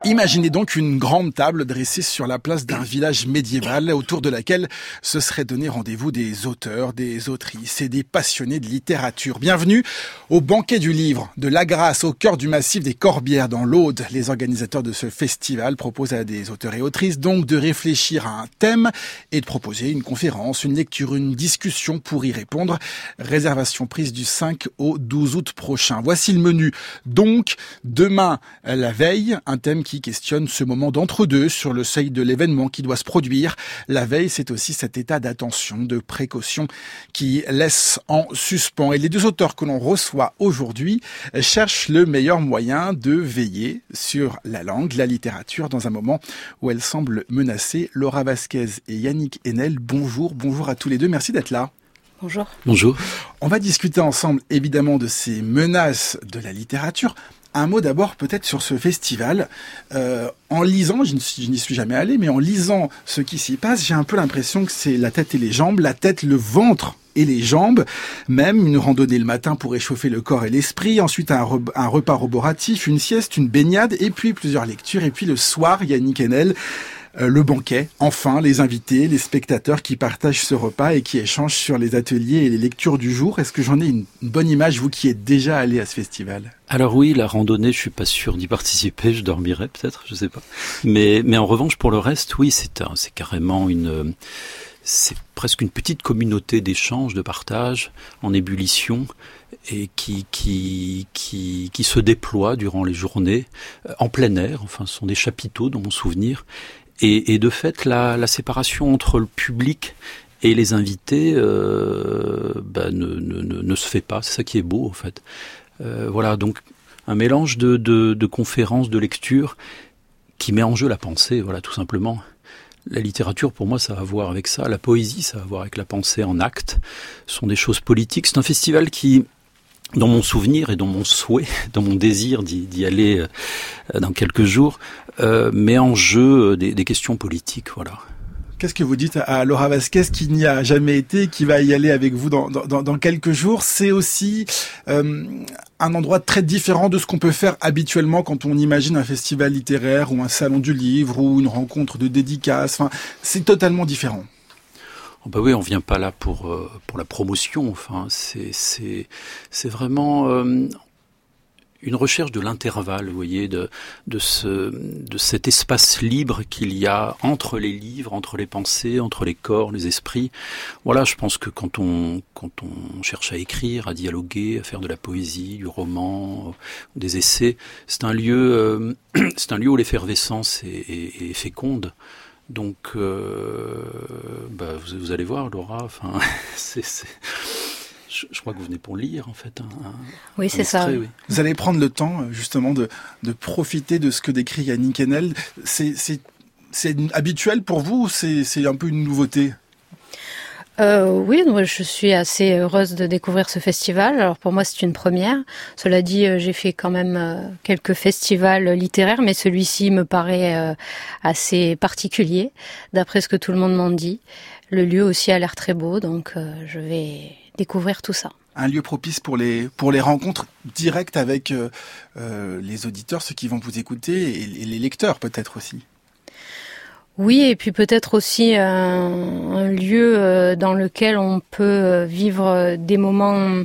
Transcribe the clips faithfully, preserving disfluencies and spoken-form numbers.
Imaginez donc une grande table dressée sur la place d'un village médiéval autour de laquelle se seraient donné rendez-vous des auteurs, des autrices et des passionnés de littérature. Bienvenue au banquet du livre de Lagrasse, au cœur du massif des Corbières dans l'Aude. Les organisateurs de ce festival proposent à des auteurs et autrices donc de réfléchir à un thème et de proposer une conférence, une lecture, une discussion pour y répondre. Réservation prise du cinq au douze août prochain. Voici le menu. Donc, demain, la veille, un thème qui qui questionne ce moment d'entre-deux sur le seuil de l'événement qui doit se produire. La veille, c'est aussi cet état d'attention, de précaution qui laisse en suspens. Et les deux auteurs que l'on reçoit aujourd'hui cherchent le meilleur moyen de veiller sur la langue, la littérature, dans un moment où elle semble menacée. Laura Vasquez et Yannick Enel, bonjour, bonjour à tous les deux, merci d'être là. Bonjour. Bonjour. On va discuter ensemble évidemment de ces menaces de la littérature. Un mot d'abord peut-être sur ce festival. Euh, en lisant, je n'y suis jamais allé, mais en lisant ce qui s'y passe, j'ai un peu l'impression que c'est la tête et les jambes, la tête, le ventre et les jambes, même une randonnée le matin pour réchauffer le corps et l'esprit, ensuite un, re- un repas roboratif, une sieste, une baignade, et puis plusieurs lectures, et puis le soir, Yannick Enel, Euh, le banquet, enfin les invités, les spectateurs qui partagent ce repas et qui échangent sur les ateliers et les lectures du jour. Est-ce que j'en ai une, une bonne image, vous qui êtes déjà allé à ce festival? Alors oui, la randonnée, je suis pas sûr d'y participer, je dormirai peut-être, je sais pas. Mais mais en revanche, pour le reste, oui, c'est un, c'est carrément une, c'est presque une petite communauté d'échange, de partage en ébullition et qui qui qui qui se déploie durant les journées en plein air. Enfin, ce sont des chapiteaux dans mon souvenir. Et, et de fait, la, la séparation entre le public et les invités euh, bah, ne, ne, ne se fait pas. C'est ça qui est beau, en fait. Euh, voilà, donc un mélange de, de, de conférences, de lectures qui met en jeu la pensée, voilà, tout simplement. La littérature, pour moi, ça a à voir avec ça. La poésie, ça a à voir avec la pensée en actes. Ce sont des choses politiques. C'est un festival qui, dans mon souvenir et dans mon souhait, dans mon désir d'y, d'y aller euh, dans quelques jours, euh, met en jeu des, des questions politiques, voilà. Qu'est-ce que vous dites à Laura Vasquez qui n'y a jamais été, qui va y aller avec vous dans, dans, dans quelques jours? C'est aussi euh, un endroit très différent de ce qu'on peut faire habituellement quand on imagine un festival littéraire ou un salon du livre ou une rencontre de dédicaces. Enfin, c'est totalement différent. Oh bah oui, on vient pas là pour euh, pour la promotion. Enfin, c'est c'est c'est vraiment euh, une recherche de l'intervalle, vous voyez, de de ce de cet espace libre qu'il y a entre les livres, entre les pensées, entre les corps, les esprits. Voilà, je pense que quand on quand on cherche à écrire, à dialoguer, à faire de la poésie, du roman, des essais, c'est un lieu euh, c'est un lieu où l'effervescence est, est, est féconde. Donc, euh, bah, vous, vous allez voir, Laura. Enfin, c'est, c'est, je, je crois que vous venez pour lire, en fait. Un, un, oui, c'est extrait, ça. Oui. Vous allez prendre le temps, justement, de, de profiter de ce que décrit Yannick Enel. C'est, c'est, c'est habituel pour vous ou c'est, c'est un peu une nouveauté? Euh, oui, moi, je suis assez heureuse de découvrir ce festival. Alors pour moi, c'est une première. Cela dit, j'ai fait quand même quelques festivals littéraires, mais celui-ci me paraît assez particulier, d'après ce que tout le monde m'en dit. Le lieu aussi a l'air très beau, donc je vais découvrir tout ça. Un lieu propice pour les pour les rencontres directes avec euh, euh, les auditeurs, ceux qui vont vous écouter, et, et les lecteurs peut-être aussi. Oui, et puis peut-être aussi un, un lieu dans lequel on peut vivre des moments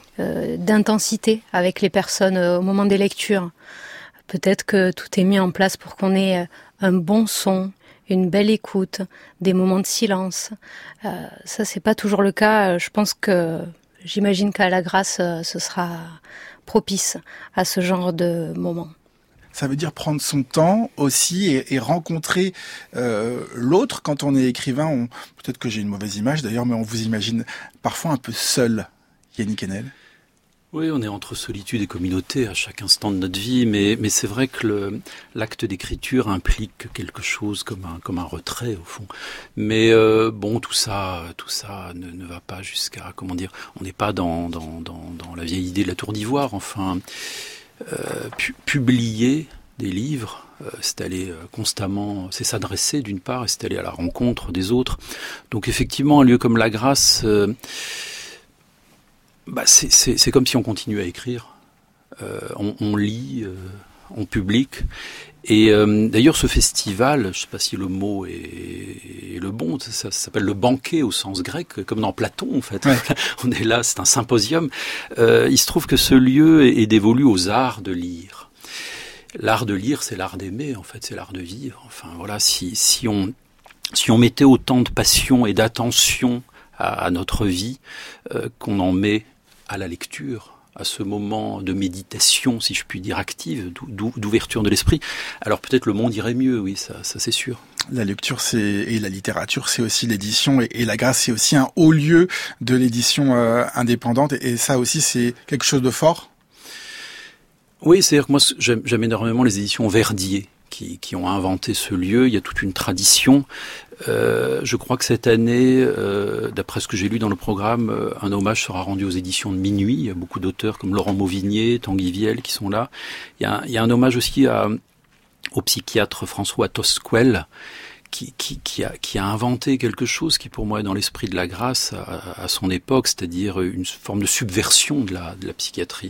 d'intensité avec les personnes au moment des lectures. Peut-être que tout est mis en place pour qu'on ait un bon son, une belle écoute, des moments de silence. Euh, ça, c'est pas toujours le cas. Je pense que, j'imagine qu'à Lagrasse, ce sera propice à ce genre de moments. Ça veut dire prendre son temps aussi et, et rencontrer euh, l'autre. Quand on est écrivain, on, peut-être que j'ai une mauvaise image d'ailleurs, mais on vous imagine parfois un peu seul, Yannick Enel. Oui, on est entre solitude et communauté à chaque instant de notre vie, mais, mais c'est vrai que le, l'acte d'écriture implique quelque chose comme un, comme un retrait au fond. Mais euh, bon, tout ça, tout ça ne, ne va pas jusqu'à, comment dire, on n'est pas dans, dans, dans, dans la vieille idée de la tour d'ivoire, enfin... Euh, pu- publier des livres, euh, c'est aller euh, constamment, c'est s'adresser d'une part, et c'est aller à la rencontre des autres. Donc effectivement, un lieu comme Lagrasse, euh, bah c'est, c'est, c'est comme si on continuait à écrire. Euh, on, on lit, euh, en public. Et euh, d'ailleurs, ce festival, je ne sais pas si le mot est, est le bon, ça, ça s'appelle le banquet au sens grec, comme dans Platon en fait. Ouais. On est là, c'est un symposium. Euh, il se trouve que ce lieu est, est dévolu aux arts de lire. L'art de lire, c'est l'art d'aimer, en fait, c'est l'art de vivre. Enfin voilà, si, si on si on mettait autant de passion et d'attention à, à notre vie euh, qu'on en met à la lecture, à ce moment de méditation, si je puis dire, active, d'ouverture de l'esprit, alors peut-être le monde irait mieux, oui, ça, ça c'est sûr. La lecture c'est et la littérature, c'est aussi l'édition, et, et la Grâce, c'est aussi un haut lieu de l'édition euh, indépendante, et, et ça aussi, c'est quelque chose de fort. Oui, c'est-à-dire que moi, j'aime, j'aime énormément les éditions Verdier, qui, qui ont inventé ce lieu. Il y a toute une tradition. Euh, je crois que cette année, euh, d'après ce que j'ai lu dans le programme, euh, un hommage sera rendu aux éditions de Minuit. Il y a beaucoup d'auteurs comme Laurent Mauvigné, Tanguy Viel qui sont là. Il y a, il y a un hommage aussi à, au psychiatre François Tosquel, qui, qui, qui, a, qui a inventé quelque chose qui pour moi est dans l'esprit de la Grâce à, à son époque, c'est-à-dire une forme de subversion de la, de la psychiatrie.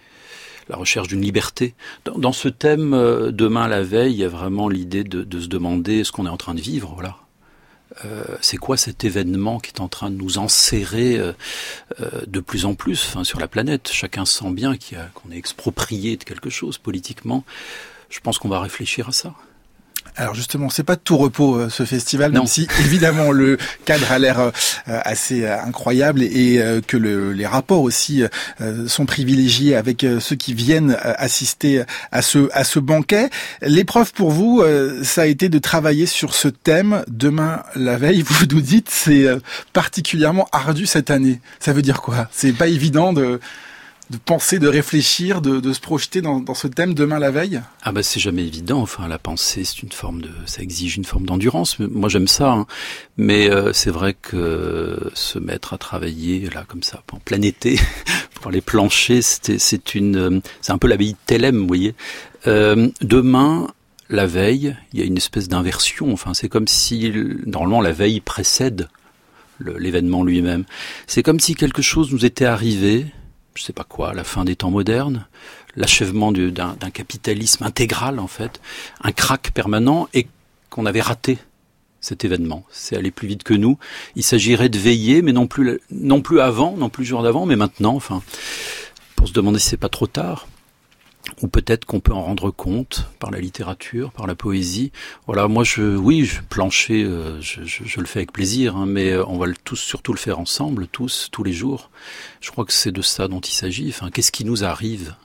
La recherche d'une liberté. Dans, dans ce thème, euh, demain la veille, il y a vraiment l'idée de, de se demander ce qu'on est en train de vivre, voilà. Euh, c'est quoi cet événement qui est en train de nous enserrer euh, euh, de plus en plus, enfin, sur la planète. Chacun sent bien qu'il y a, qu'on est exproprié de quelque chose politiquement. Je pense qu'on va réfléchir à ça. Alors justement, c'est pas de tout repos euh, ce festival, non. Même si évidemment le cadre a l'air euh, assez euh, incroyable, et euh, que le, les rapports aussi euh, sont privilégiés avec euh, ceux qui viennent euh, assister à ce à ce banquet. L'épreuve pour vous, euh, ça a été de travailler sur ce thème. Demain la veille, vous nous dites, c'est euh, particulièrement ardu cette année. Ça veut dire quoi? C'est pas évident de de penser, de réfléchir, de, de se projeter dans, dans ce thème demain la veille? Ah bah c'est jamais évident. Enfin, la pensée, c'est une forme de, ça exige une forme d'endurance. Moi, j'aime ça, hein. Mais euh, c'est vrai que se mettre à travailler là comme ça, en plein été, pour les planchers, c'était, c'est une, c'est un peu l'abbaye de Thélème, vous voyez. Euh, demain, la veille, il y a une espèce d'inversion. Enfin, c'est comme si normalement la veille précède le, l'événement lui-même. C'est comme si quelque chose nous était arrivé. Je sais pas quoi, la fin des temps modernes, l'achèvement du, d'un, d'un capitalisme intégral en fait, un krach permanent, et qu'on avait raté cet événement. C'est allé plus vite que nous. Il s'agirait de veiller, mais non plus, non plus avant, non plus le jour d'avant, mais maintenant, enfin, pour se demander si c'est pas trop tard. Ou peut-être qu'on peut en rendre compte par la littérature, par la poésie. Voilà, moi, je, oui, je, plancher, euh, je, je, je le fais avec plaisir, hein, mais on va le, tous, surtout le faire ensemble, tous, tous les jours. Je crois que c'est de ça dont il s'agit. Enfin, qu'est-ce qui nous arrive?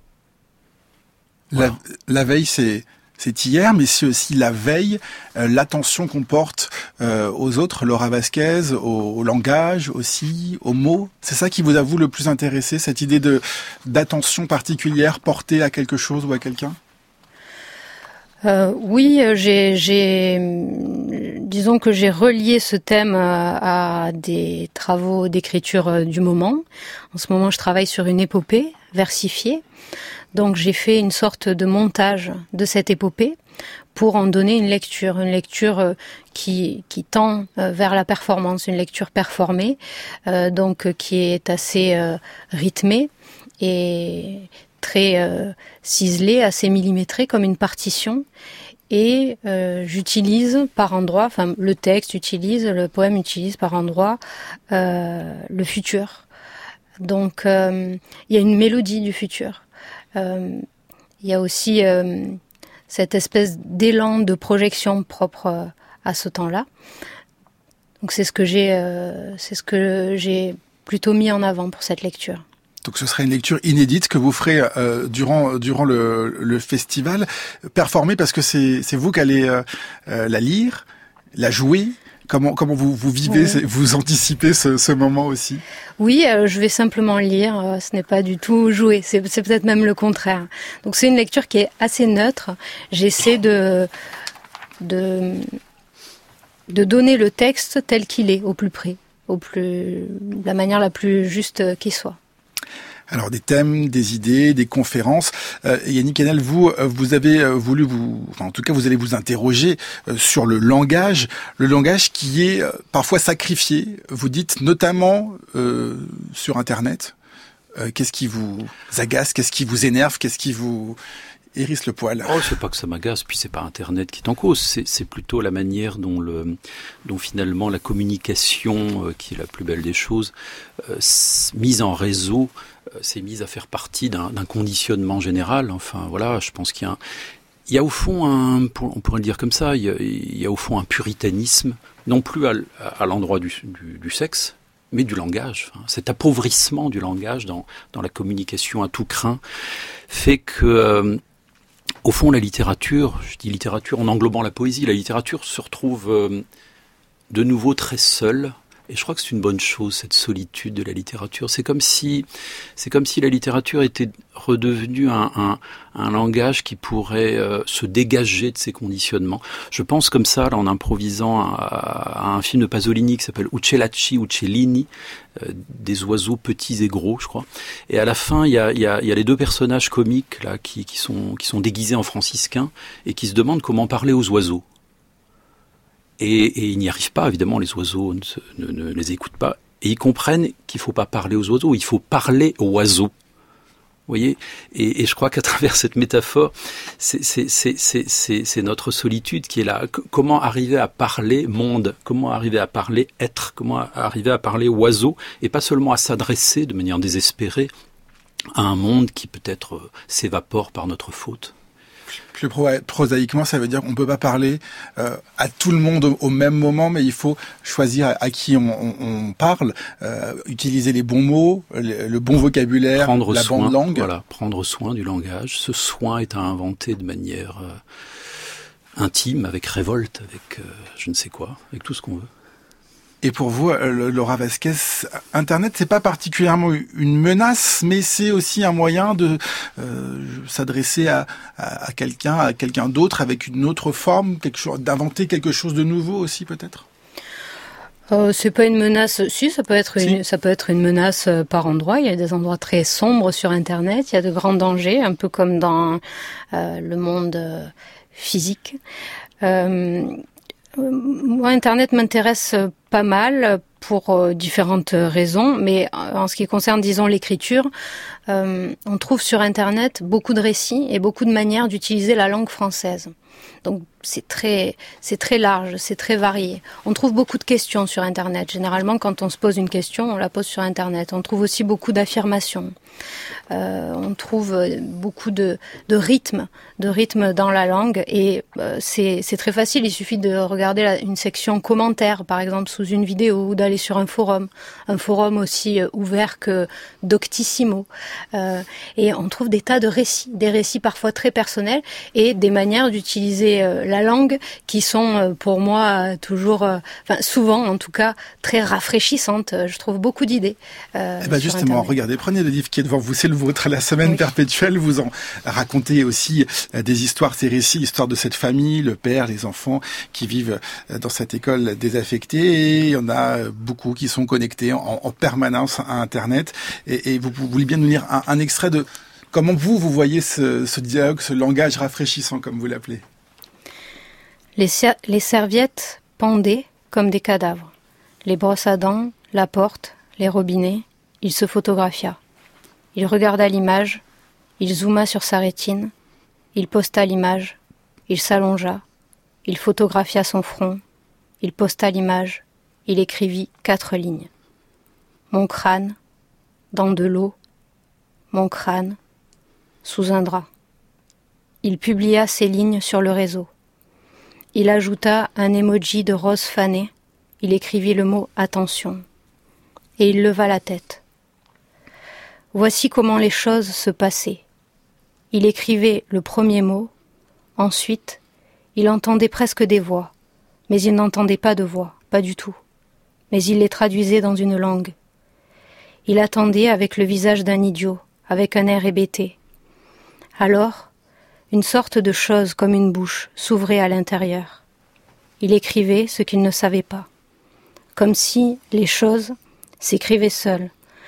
Voilà. La, la veille, c'est... C'est hier, mais c'est aussi la veille, euh, l'attention qu'on porte euh, aux autres, Laura Vasquez, au, au langage aussi, aux mots. C'est ça qui vous a, vous, le plus intéressé, cette idée de d'attention particulière portée à quelque chose ou à quelqu'un? Euh, oui, j'ai, j'ai, disons que j'ai relié ce thème à, à des travaux d'écriture du moment. En ce moment, je travaille sur une épopée versifiée. Donc j'ai fait une sorte de montage de cette épopée pour en donner une lecture, une lecture qui qui tend vers la performance, une lecture performée, euh, donc qui est assez euh, rythmée et très euh, ciselée, assez millimétrée comme une partition. Et euh, j'utilise par endroits, enfin le texte utilise, le poème utilise par endroits euh, le futur. Donc euh, il y a une mélodie du futur. Euh, il y a aussi euh, cette espèce d'élan de projection propre euh, à ce temps-là. Donc c'est ce que j'ai, euh, c'est ce que j'ai plutôt mis en avant pour cette lecture. Donc ce sera une lecture inédite que vous ferez euh, durant durant le, le festival, performer parce que c'est c'est vous qui allez euh, euh, la lire, la jouer. Comment comment vous vous vivez, oui. Vous anticipez ce, ce moment aussi? Oui, euh, je vais simplement lire. Euh, ce n'est pas du tout jouer. C'est, c'est peut-être même le contraire. Donc c'est une lecture qui est assez neutre. J'essaie de de de donner le texte tel qu'il est, au plus près, au plus de la manière la plus juste qui soit. Alors des thèmes, des idées, des conférences. Euh, Yannick Enel, vous, vous avez voulu vous, enfin en tout cas vous allez vous interroger euh, sur le langage, le langage qui est euh, parfois sacrifié. Vous dites notamment euh, sur Internet. Euh, qu'est-ce qui vous agace, qu'est-ce qui vous énerve, qu'est-ce qui vous hérisse le poil. Oh, c'est pas que ça m'agace, puis c'est pas Internet qui est en cause, c'est, c'est plutôt la manière dont, le, dont finalement la communication, euh, qui est la plus belle des choses, euh, mise en réseau, euh, s'est mise à faire partie d'un, d'un conditionnement général. Enfin voilà, je pense qu'il y a, un, il y a au fond un, on pourrait le dire comme ça, il y a, il y a au fond un puritanisme, non plus à, à l'endroit du, du, du sexe, mais du langage. Cet appauvrissement du langage dans, dans la communication à tout crin fait que, euh, au fond, la littérature, je dis littérature en englobant la poésie, la littérature se retrouve euh, de nouveau très seule. Et je crois que c'est une bonne chose, cette solitude de la littérature. C'est comme si, c'est comme si la littérature était redevenue un, un, un langage qui pourrait euh, se dégager de ses conditionnements. Je pense comme ça, là, en improvisant à, à un film de Pasolini qui s'appelle Uccellacci, Uccellini, euh, des oiseaux petits et gros, je crois. Et à la fin, il y a, il y a, il y a les deux personnages comiques là qui, qui sont, qui sont déguisés en franciscains et qui se demandent comment parler aux oiseaux. Et, et ils n'y arrivent pas, évidemment, les oiseaux ne, se, ne, ne les écoutent pas. Et ils comprennent qu'il ne faut pas parler aux oiseaux, il faut parler aux oiseaux. Vous voyez, et, et je crois qu'à travers cette métaphore, c'est, c'est, c'est, c'est, c'est, c'est notre solitude qui est là. C- comment arriver à parler monde, comment arriver à parler être, comment arriver à parler oiseau, et pas seulement à s'adresser de manière désespérée à un monde qui peut-être euh, s'évapore par notre faute. Plus prosaïquement, ça veut dire qu'on ne peut pas parler euh, à tout le monde au, au même moment, mais il faut choisir à, à qui on, on, on parle, euh, utiliser les bons mots, le, le bon vocabulaire, prendre la soin, bonne langue. Voilà, prendre soin du langage. Ce soin est à inventer de manière euh, intime, avec révolte, avec euh, je ne sais quoi, avec tout ce qu'on veut. Et pour vous, Laura Vasquez, Internet, c'est pas particulièrement une menace, mais c'est aussi un moyen de euh, s'adresser à, à, à quelqu'un, à quelqu'un d'autre avec une autre forme, quelque chose, d'inventer quelque chose de nouveau aussi peut-être. Euh, c'est pas une menace. Si, ça peut être si. une, ça peut être une menace par endroit. Il y a des endroits très sombres sur Internet. Il y a de grands dangers, un peu comme dans euh, le monde euh, physique. Euh, Moi, Internet m'intéresse pas mal pour euh, différentes raisons, mais en ce qui concerne, disons, l'écriture, euh, on trouve sur Internet beaucoup de récits et beaucoup de manières d'utiliser la langue française. Donc, c'est très, c'est très large, c'est très varié. On trouve beaucoup de questions sur Internet. Généralement, quand on se pose une question, on la pose sur Internet. On trouve aussi beaucoup d'affirmations. Euh, on trouve beaucoup de, de rythme, de rythme dans la langue, et euh, c'est, c'est très facile. Il suffit de regarder la, une section commentaires, par exemple, sous une vidéo, ou d'aller sur un forum, un forum aussi euh, ouvert que Doctissimo. Euh, et on trouve des tas de récits, des récits parfois très personnels, et des manières d'utiliser euh, la langue qui sont euh, pour moi toujours, euh, enfin souvent en tout cas, très rafraîchissantes. Je trouve beaucoup d'idées. Euh, eh ben justement, Internet. Regardez, prenez le livre qui est devant vous, c'est le vôtre, La Semaine oui. perpétuelle. Vous en racontez aussi des histoires, ces récits, l'histoire de cette famille, le père, les enfants qui vivent dans cette école désaffectée. Et il y en a beaucoup qui sont connectés en, en permanence à Internet. Et, et vous, vous voulez bien nous lire un, un extrait de comment vous, vous voyez ce, ce dialogue, ce langage rafraîchissant, comme vous l'appelez. Les, ser- les serviettes pendaient comme des cadavres. Les brosses à dents, la porte, les robinets. Il se photographia. Il regarda l'image, il zooma sur sa rétine, il posta l'image, il s'allongea, il photographia son front, il posta l'image, il écrivit quatre lignes. Mon crâne, dans de l'eau, mon crâne, sous un drap. Il publia ces lignes sur le réseau. Il ajouta un emoji de rose fanée, il écrivit le mot « attention » et il leva la tête. Voici comment les choses se passaient. Il écrivait le premier mot, ensuite, il entendait presque des voix, mais il n'entendait pas de voix, pas du tout. Mais il les traduisait dans une langue. Il attendait avec le visage d'un idiot, avec un air hébété. Alors, une sorte de chose comme une bouche s'ouvrait à l'intérieur. Il écrivait ce qu'il ne savait pas, comme si les choses s'écrivaient seules.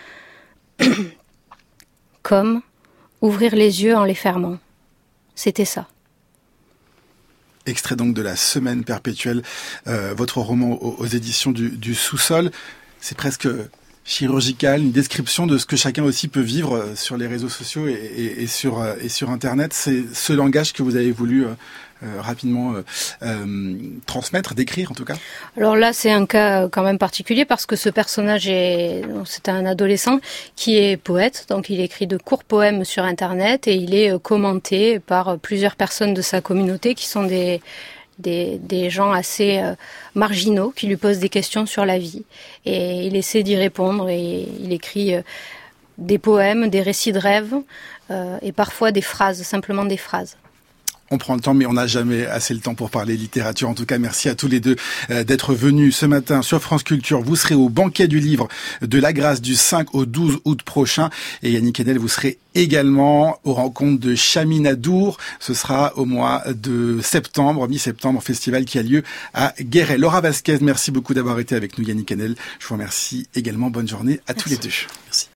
Comme ouvrir les yeux en les fermant. C'était ça. Extrait donc de La Semaine perpétuelle, euh, votre roman aux, aux éditions du, du Sous-sol. C'est presque chirurgicale, une description de ce que chacun aussi peut vivre sur les réseaux sociaux et, et, et sur et sur Internet. C'est ce langage que vous avez voulu euh, euh, rapidement euh, euh, transmettre, décrire en tout cas. Alors là, c'est un cas quand même particulier parce que ce personnage est, c'est un adolescent qui est poète, donc il écrit de courts poèmes sur Internet et il est commenté par plusieurs personnes de sa communauté qui sont des Des, des gens assez euh, marginaux qui lui posent des questions sur la vie et il essaie d'y répondre et il écrit euh, des poèmes, des récits de rêves euh, et parfois des phrases, simplement des phrases. On prend le temps, mais on n'a jamais assez le temps pour parler littérature. En tout cas, merci à tous les deux euh, d'être venus ce matin sur France Culture. Vous serez au banquet du livre de la Grâce du cinq au douze août prochain. Et Yannick Enel, vous serez également aux rencontres de Chaminadour. Ce sera au mois de septembre, mi-septembre, festival qui a lieu à Guéret. Laura Vasquez, merci beaucoup d'avoir été avec nous. Yannick Enel, je vous remercie également. Bonne journée à merci. Tous les deux. Merci.